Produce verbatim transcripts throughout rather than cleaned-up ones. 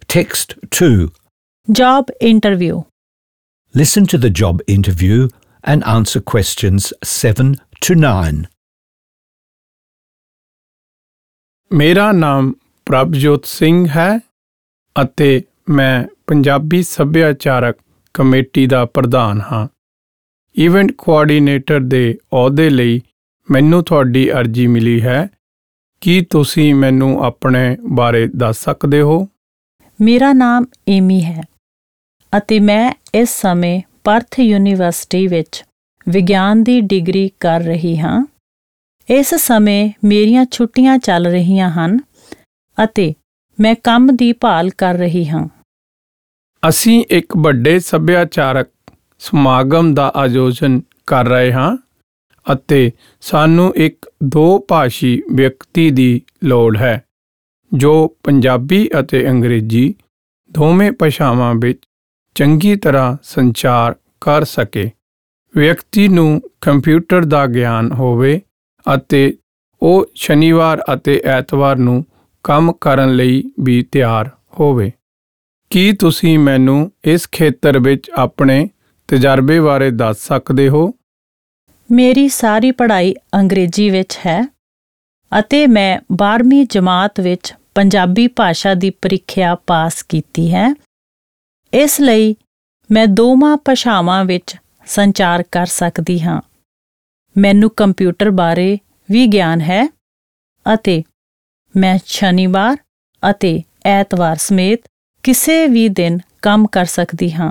Text two. Job interview. Listen to the job interview and answer questions seven to nine. ਮੇਰਾ ਨਾਮ ਪ੍ਰਭਜੋਤ ਸਿੰਘ ਹੈ ਅਤੇ ਮੈਂ ਪੰਜਾਬੀ ਸੱਭਿਆਚਾਰਕ ਕਮੇਟੀ ਦਾ ਪ੍ਰਧਾਨ ਹਾਂ। ਇਵੈਂਟ ਕੋਆਰਡੀਨੇਟਰ ਦੇ ਅਹੁਦੇ ਲਈ ਮੈਨੂੰ ਤੁਹਾਡੀ ਅਰਜ਼ੀ ਮਿਲੀ ਹੈ। ਕੀ ਤੁਸੀਂ ਮੈਨੂੰ ਆਪਣੇ ਬਾਰੇ ਦੱਸ ਸਕਦੇ ਹੋ? ਮੇਰਾ ਨਾਮ ਏਮੀ ਹੈ ਅਤੇ ਮੈਂ ਇਸ ਸਮੇਂ ਪਰਥ ਯੂਨੀਵਰਸਿਟੀ ਵਿੱਚ ਵਿਗਿਆਨ ਦੀ ਡਿਗਰੀ ਕਰ ਰਹੀ ਹਾਂ। ਇਸ ਸਮੇਂ ਮੇਰੀਆਂ ਛੁੱਟੀਆਂ ਚੱਲ ਰਹੀਆਂ ਹਨ ਅਤੇ ਮੈਂ ਕੰਮ ਦੀ ਭਾਲ ਕਰ ਰਹੀ ਹਾਂ। ਅਸੀਂ ਇੱਕ ਵੱਡੇ ਸੱਭਿਆਚਾਰਕ ਸਮਾਗਮ ਦਾ ਆਯੋਜਨ ਕਰ ਰਹੇ ਹਾਂ ਅਤੇ ਸਾਨੂੰ ਇੱਕ ਦੋ ਭਾਸ਼ੀ ਵਿਅਕਤੀ ਦੀ ਲੋੜ ਹੈ ਜੋ ਪੰਜਾਬੀ ਅਤੇ ਅੰਗਰੇਜ਼ੀ ਦੋਵੇਂ ਭਾਸ਼ਾਵਾਂ ਵਿੱਚ ਚੰਗੀ ਤਰ੍ਹਾਂ ਸੰਚਾਰ ਕਰ ਸਕੇ। ਵਿਅਕਤੀ ਨੂੰ ਕੰਪਿਊਟਰ ਦਾ ਗਿਆਨ ਹੋਵੇ ਅਤੇ ਉਹ ਸ਼ਨੀਵਾਰ ਅਤੇ ਐਤਵਾਰ ਨੂੰ ਕੰਮ ਕਰਨ ਲਈ ਵੀ ਤਿਆਰ ਹੋਵੇ। ਕੀ ਤੁਸੀਂ ਮੈਨੂੰ ਇਸ ਖੇਤਰ ਵਿੱਚ ਆਪਣੇ ਤਜਰਬੇ ਬਾਰੇ ਦੱਸ ਸਕਦੇ ਹੋ? ਮੇਰੀ ਸਾਰੀ ਪੜ੍ਹਾਈ ਅੰਗਰੇਜ਼ੀ ਵਿੱਚ ਹੈ ਅਤੇ ਮੈਂ ਬਾਰ੍ਹਵੀਂ ਜਮਾਤ ਵਿੱਚ ਪੰਜਾਬੀ ਭਾਸ਼ਾ ਦੀ ਪ੍ਰੀਖਿਆ ਪਾਸ ਕੀਤੀ ਹੈ। ਇਸ ਲਈ ਮੈਂ ਦੋਵਾਂ ਭਾਸ਼ਾਵਾਂ ਵਿੱਚ ਸੰਚਾਰ ਕਰ ਸਕਦੀ ਹਾਂ। ਮੈਨੂੰ ਕੰਪਿਊਟਰ ਬਾਰੇ ਵੀ ਗਿਆਨ ਹੈ ਅਤੇ ਮੈਂ ਸ਼ਨੀਵਾਰ ਅਤੇ ਐਤਵਾਰ ਸਮੇਤ ਕਿਸੇ ਵੀ ਦਿਨ ਕੰਮ ਕਰ ਸਕਦੀ ਹਾਂ।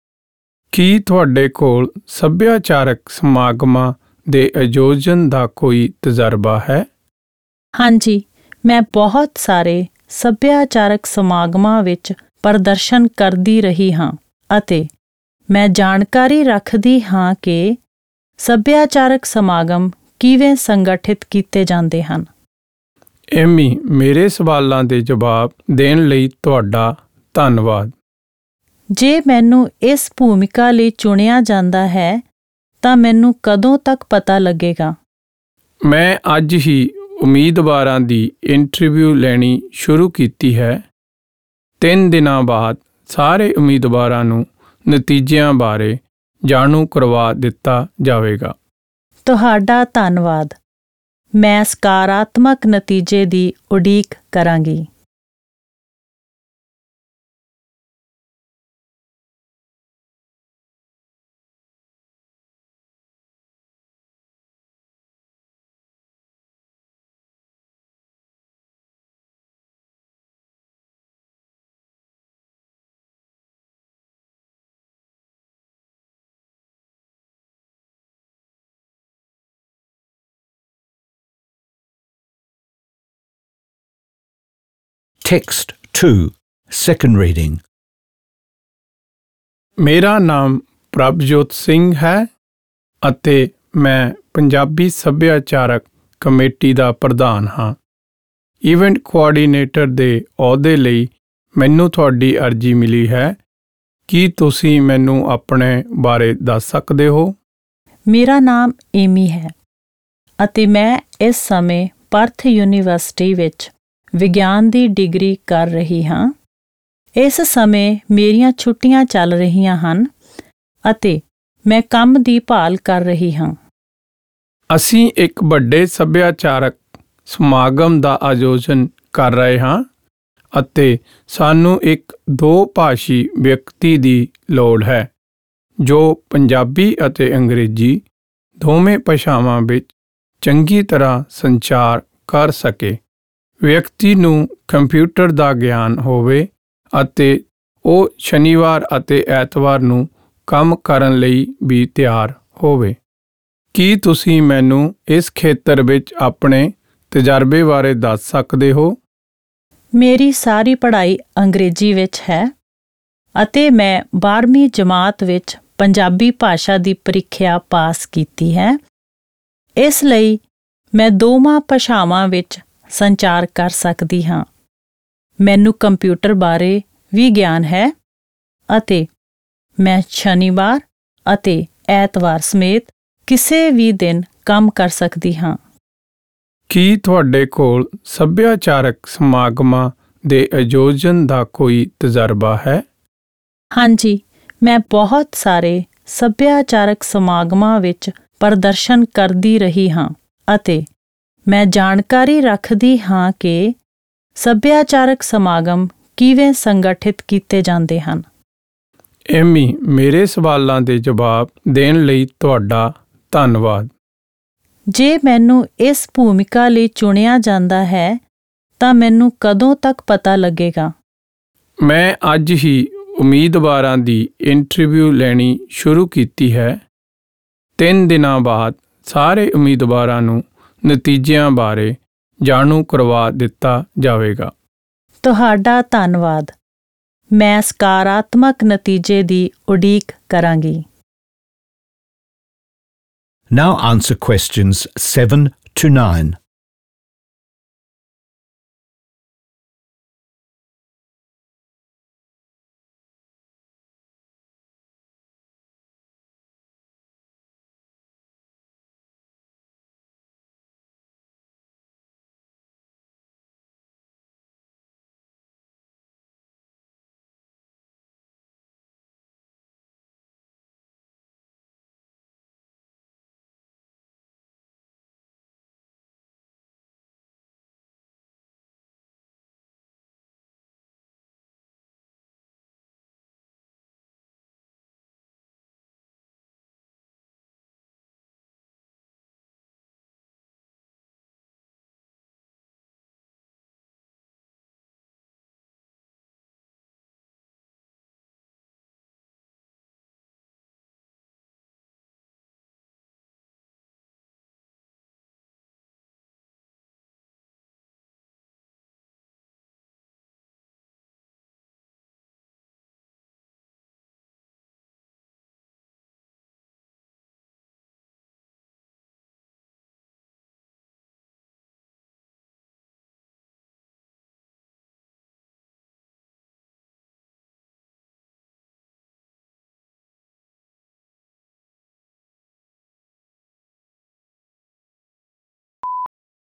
ਕੀ ਤੁਹਾਡੇ ਕੋਲ ਸੱਭਿਆਚਾਰਕ ਸਮਾਗਮਾਂ ਦੇ ਆਯੋਜਨ ਦਾ ਕੋਈ ਤਜਰਬਾ ਹੈ? ਹਾਂਜੀ, ਮੈਂ ਬਹੁਤ ਸਾਰੇ ਸੱਭਿਆਚਾਰਕ ਸਮਾਗਮਾਂ ਵਿੱਚ ਪ੍ਰਦਰਸ਼ਨ ਕਰਦੀ ਰਹੀ ਹਾਂ ਅਤੇ ਮੈਂ ਜਾਣਕਾਰੀ ਰੱਖਦੀ ਹਾਂ ਕਿ ਸੱਭਿਆਚਾਰਕ ਸਮਾਗਮ ਕਿਵੇਂ ਸੰਗਠਿਤ ਕੀਤੇ ਜਾਂਦੇ ਹਨ। ਐਮੀ, ਮੇਰੇ ਸਵਾਲਾਂ ਦੇ ਜਵਾਬ ਦੇਣ ਲਈ ਤੁਹਾਡਾ ਧੰਨਵਾਦ। ਜੇ ਮੈਨੂੰ ਇਸ ਭੂਮਿਕਾ ਲਈ ਚੁਣਿਆ ਜਾਂਦਾ ਹੈ ਤਾਂ ਮੈਨੂੰ ਕਦੋਂ ਤੱਕ ਪਤਾ ਲੱਗੇਗਾ? ਮੈਂ ਅੱਜ ਹੀ ਉਮੀਦਵਾਰਾਂ ਦੀ ਇੰਟਰਵਿਊ ਲੈਣੀ ਸ਼ੁਰੂ ਕੀਤੀ ਹੈ। ਤਿੰਨ ਦਿਨਾਂ ਬਾਅਦ ਸਾਰੇ ਉਮੀਦਵਾਰਾਂ ਨੂੰ ਨਤੀਜਿਆਂ ਬਾਰੇ ਜਾਣੂ ਕਰਵਾ ਦਿੱਤਾ ਜਾਵੇਗਾ। ਤੁਹਾਡਾ ਧੰਨਵਾਦ। ਮੈਂ ਸਕਾਰਾਤਮਕ ਨਤੀਜੇ ਦੀ ਉਡੀਕ ਕਰਾਂਗੀ। Text two. Second reading. ਮੇਰਾ ਨਾਮ ਪ੍ਰਭਜੋਤ ਸਿੰਘ ਹੈ ਅਤੇ ਮੈਂ ਪੰਜਾਬੀ ਸੱਭਿਆਚਾਰਕ ਕਮੇਟੀ ਦਾ ਪ੍ਰਧਾਨ ਹਾਂ। ਇਵੈਂਟ ਕੋਆਰਡੀਨੇਟਰ ਦੇ ਅਹੁਦੇ ਲਈ ਮੈਨੂੰ ਤੁਹਾਡੀ ਅਰਜ਼ੀ ਮਿਲੀ ਹੈ। ਕੀ ਤੁਸੀਂ ਮੈਨੂੰ ਆਪਣੇ ਬਾਰੇ ਦੱਸ ਸਕਦੇ ਹੋ? ਮੇਰਾ ਨਾਮ ਏਮੀ ਹੈ ਅਤੇ ਮੈਂ ਇਸ ਸਮੇਂ ਪਰਥ ਯੂਨੀਵਰਸਿਟੀ ਵਿੱਚ ਵਿਗਿਆਨ ਦੀ ਡਿਗਰੀ ਕਰ ਰਹੀ ਹਾਂ। ਇਸ ਸਮੇਂ ਮੇਰੀਆਂ ਛੁੱਟੀਆਂ ਚੱਲ ਰਹੀਆਂ ਹਨ ਅਤੇ ਮੈਂ ਕੰਮ ਦੀ ਭਾਲ ਕਰ ਰਹੀ ਹਾਂ। ਅਸੀਂ ਇੱਕ ਵੱਡੇ ਸੱਭਿਆਚਾਰਕ ਸਮਾਗਮ ਦਾ ਆਯੋਜਨ ਕਰ ਰਹੇ ਹਾਂ ਅਤੇ ਸਾਨੂੰ ਇੱਕ ਦੋ ਭਾਸ਼ੀ ਵਿਅਕਤੀ ਦੀ ਲੋੜ ਹੈ ਜੋ ਪੰਜਾਬੀ ਅਤੇ ਅੰਗਰੇਜ਼ੀ ਦੋਵੇਂ ਭਾਸ਼ਾਵਾਂ ਵਿੱਚ ਚੰਗੀ ਤਰ੍ਹਾਂ ਸੰਚਾਰ ਕਰ ਸਕੇ। ਵਿਅਕਤੀ ਨੂੰ ਕੰਪਿਊਟਰ ਦਾ ਗਿਆਨ ਹੋਵੇ ਅਤੇ ਉਹ ਸ਼ਨੀਵਾਰ ਅਤੇ ਐਤਵਾਰ ਨੂੰ ਕੰਮ ਕਰਨ ਲਈ ਵੀ ਤਿਆਰ ਹੋਵੇ। ਕੀ ਤੁਸੀਂ ਮੈਨੂੰ ਇਸ ਖੇਤਰ ਵਿੱਚ ਆਪਣੇ ਤਜਰਬੇ ਬਾਰੇ ਦੱਸ ਸਕਦੇ ਹੋ? ਮੇਰੀ ਸਾਰੀ ਪੜ੍ਹਾਈ ਅੰਗਰੇਜ਼ੀ ਵਿੱਚ ਹੈ ਅਤੇ ਮੈਂ ਬਾਰ੍ਹਵੀਂ ਜਮਾਤ ਵਿੱਚ ਪੰਜਾਬੀ ਭਾਸ਼ਾ ਦੀ ਪ੍ਰੀਖਿਆ ਪਾਸ ਕੀਤੀ ਹੈ। ਇਸ ਲਈ ਮੈਂ ਦੋਵਾਂ ਭਾਸ਼ਾਵਾਂ ਵਿੱਚ ਸੰਚਾਰ ਕਰ ਸਕਦੀ ਹਾਂ। ਮੈਨੂੰ ਕੰਪਿਊਟਰ ਬਾਰੇ ਵੀ ਗਿਆਨ ਹੈ ਅਤੇ ਮੈਂ ਸ਼ਨੀਵਾਰ ਅਤੇ ਐਤਵਾਰ ਸਮੇਤ ਕਿਸੇ ਵੀ ਦਿਨ ਕੰਮ ਕਰ ਸਕਦੀ ਹਾਂ। ਕੀ ਤੁਹਾਡੇ ਕੋਲ ਸੱਭਿਆਚਾਰਕ ਸਮਾਗਮਾਂ ਦੇ ਆਯੋਜਨ ਦਾ ਕੋਈ ਤਜਰਬਾ ਹੈ? ਹਾਂਜੀ, ਮੈਂ ਬਹੁਤ ਸਾਰੇ ਸੱਭਿਆਚਾਰਕ ਸਮਾਗਮਾਂ ਵਿੱਚ ਪ੍ਰਦਰਸ਼ਨ ਕਰਦੀ ਰਹੀ ਹਾਂ ਅਤੇ ਮੈਂ ਜਾਣਕਾਰੀ ਰੱਖਦੀ ਹਾਂ ਕਿ ਸੱਭਿਆਚਾਰਕ ਸਮਾਗਮ ਕਿਵੇਂ ਸੰਗਠਿਤ ਕੀਤੇ ਜਾਂਦੇ ਹਨ। ਐਮੀ, ਮੇਰੇ ਸਵਾਲਾਂ ਦੇ ਜਵਾਬ ਦੇਣ ਲਈ ਤੁਹਾਡਾ ਧੰਨਵਾਦ। ਜੇ ਮੈਨੂੰ ਇਸ ਭੂਮਿਕਾ ਲਈ ਚੁਣਿਆ ਜਾਂਦਾ ਹੈ ਤਾਂ ਮੈਨੂੰ ਕਦੋਂ ਤੱਕ ਪਤਾ ਲੱਗੇਗਾ? ਮੈਂ ਅੱਜ ਹੀ ਉਮੀਦਵਾਰਾਂ ਦੀ ਇੰਟਰਵਿਊ ਲੈਣੀ ਸ਼ੁਰੂ ਕੀਤੀ ਹੈ। ਤਿੰਨ ਦਿਨਾਂ ਬਾਅਦ ਸਾਰੇ ਉਮੀਦਵਾਰਾਂ ਨੂੰ ਨਤੀਜਿਆਂ ਬਾਰੇ ਜਾਣੂ ਕਰਵਾ ਦਿੱਤਾ ਜਾਵੇਗਾ। ਤੁਹਾਡਾ ਧੰਨਵਾਦ। ਮੈਂ ਸਕਾਰਾਤਮਕ ਨਤੀਜੇ ਦੀ ਉਡੀਕ ਕਰਾਂਗੀ। Now answer questions seven to nine.